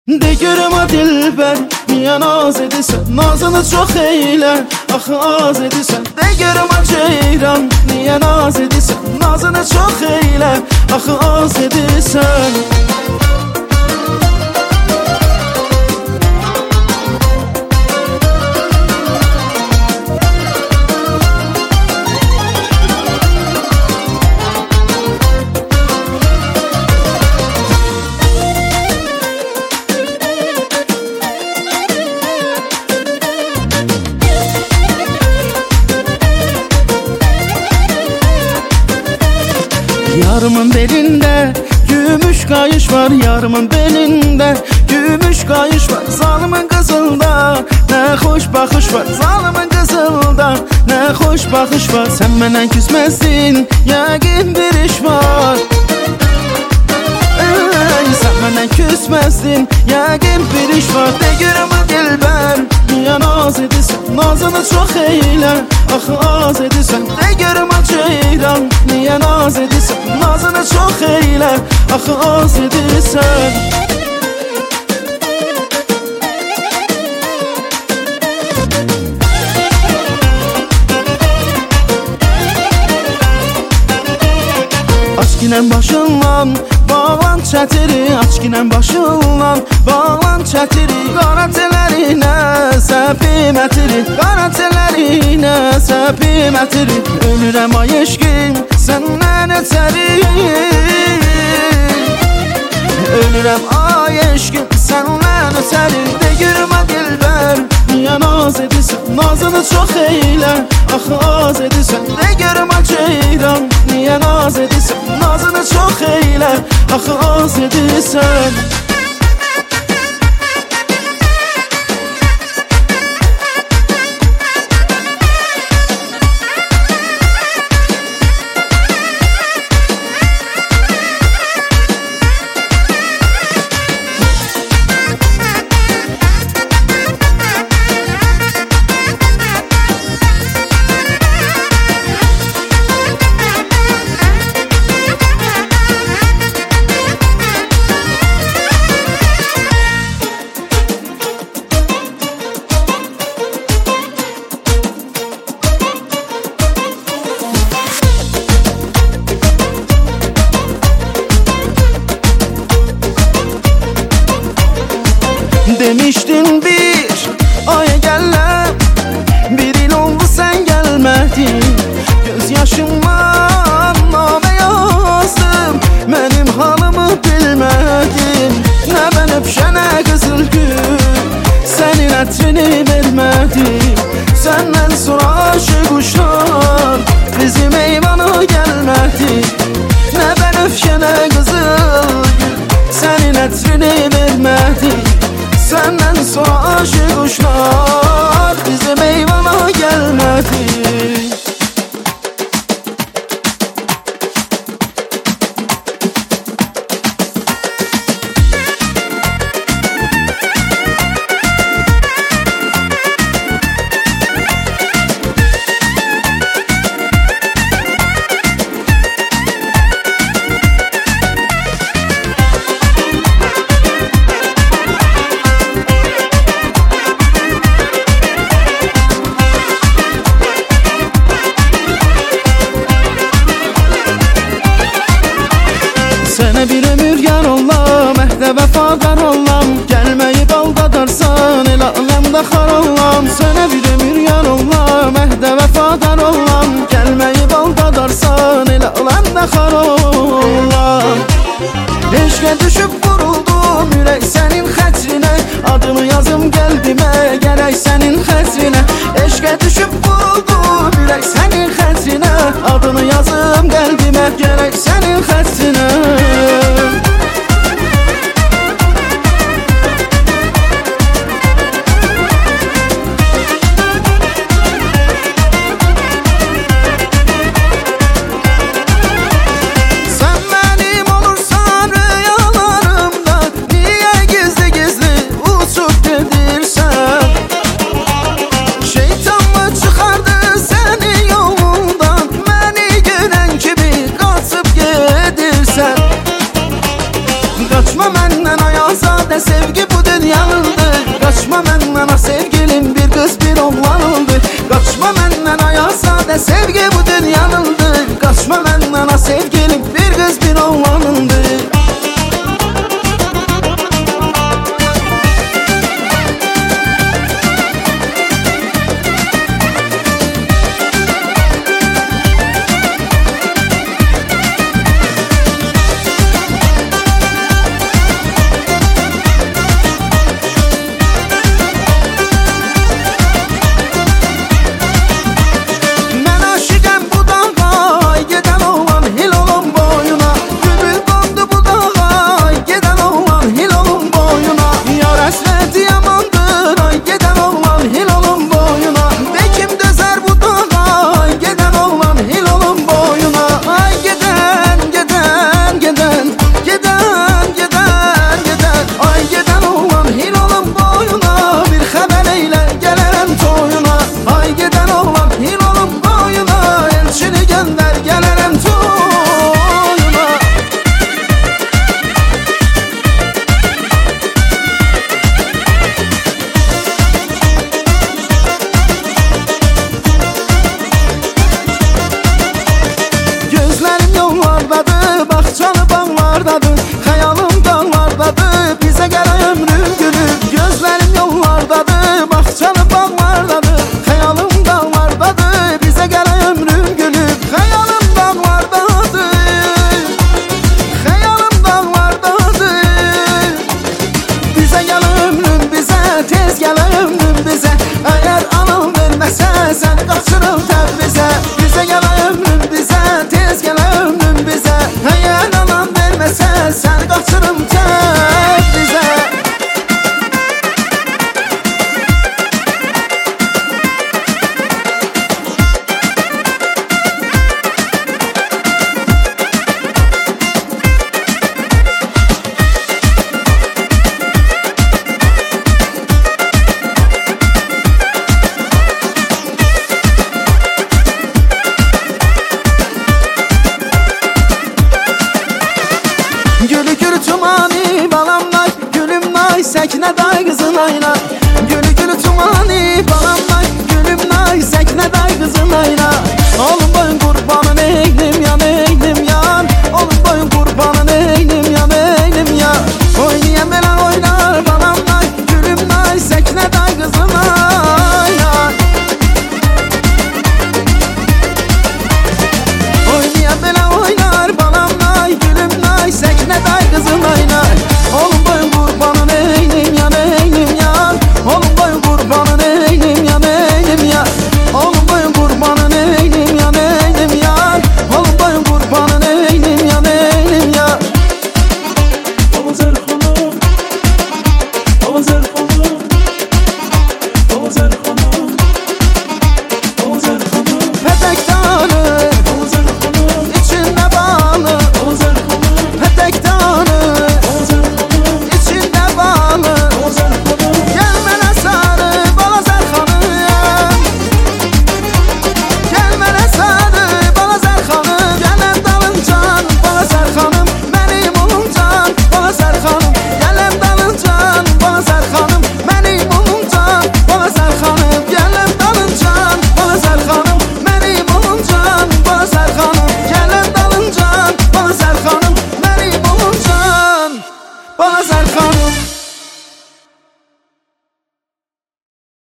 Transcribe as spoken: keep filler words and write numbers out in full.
De görüm o dilber, niye naz edirsən? Nazını çox eylə, axı az edirsən. De görüm o ceyran, niye naz edirsən? Nazını çox eylə, axı az edirsən. Yarımın belinde gümüş kayış var, yarımın belinde gümüş kayış var. Zalimin kızılda ne hoş bakış var, zalimin kızılda ne hoş bakış var. Sen benden küsmezsin, yəqin bir iş var. Ey, sen benden küsmezsin, yəqin bir iş var. De görüm o dilber, niye naz edirsən? Nazını çox eylə, axı az edirsən. De görüm o ceyran, niye naz edirsən? Nazını çox eylə, axı az edirsən. Açkinən başından bağlan çətiri, açkinən başından bağlan çətiri. Qara telərinə səpim ətiri, qara telərinə səpim ətiri. Ölürəm ay eşqim səndən ötəri, ölürəm ay eşqim səndən ötəri. De görüm o dilber, niye naz edirsən? Nazını çox eylə, axı az edirsən. De görüm o ceyran, niye naz edirsən? Nazını çox eylə, axı az edirsən. Demiştin bir aya gələm, bir il oldu sən gəlmədin. Göz yaşımdan namə yazdım, mənim halımı bilmədin. Nə mən öpşənə qızıl gül, sənin ətrini vermədim. Səndən sonra aşıq uşlar bizim eyvana gəlmədi. Nə mən öpşənə qızıl gül, sənin ətrini vermədim. Senden sonra aşık kuşlar bizim eyvana gelmedi. Sənə bir ömür yar olam, əhdə vəfadar olam. Gəlməyib aldadarsan, elə aləmdə xar olam. Sənə bir ömür yar olam, əhdə vəfadar olam. Gəlməyib aldadarsan, elə aləmdə xar olam. Eşqə düşüb vuruldum, ürək səni